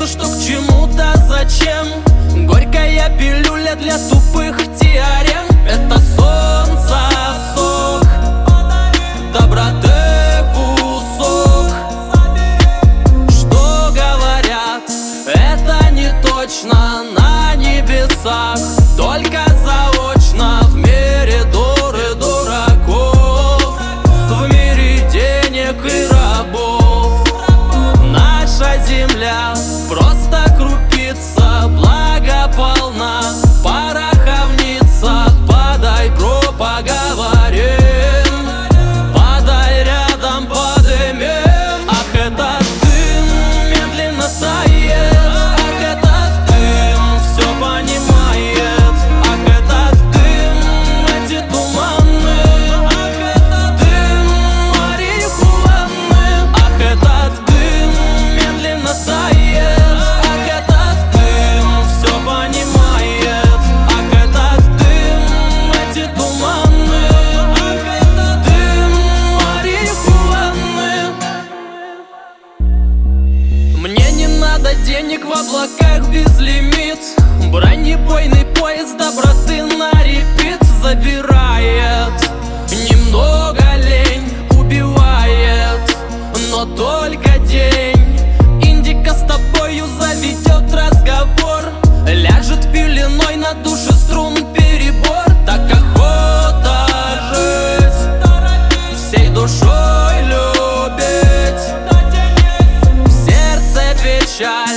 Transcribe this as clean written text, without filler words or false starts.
то, что к чему-то зачем. Горькая пилюля для тупых теорем. Это солнце, сок, доброты кусок. Что говорят, это не точно на небесах, только заочно в мире дур и дураков, в мире денег и рабов. Наша земля просто крупица, благо полна, пороховница. Подай, бро, поговорим, подай рядом, подымем. Ах, этот дым медленно тает, ах, этот дым все понимает. Ах, этот дым, эти туманы, ах, этот дым марихуаны. Ах, этот дым медленно тает, ах, этот дым все понимает. Ах, этот дым, эти туманы, ах, этот дым марихуаны. Мне не надо денег в облаках безлимит. Бронебойный поезд доброты на репит забирает. Немного лень убивает, но только день. Индика с тобою заведет разговор, ляжет пеленой на душе струн перебор. Так охота жить, всей душой любить, в сердце печаль.